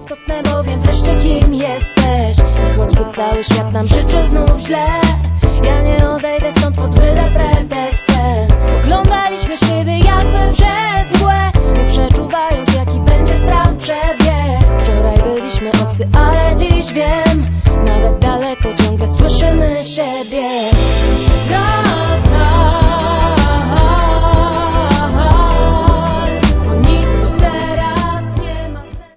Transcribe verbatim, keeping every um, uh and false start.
istotne, bo wiem wreszcie kim jesteś. I choćby cały świat nam życzył znów źle,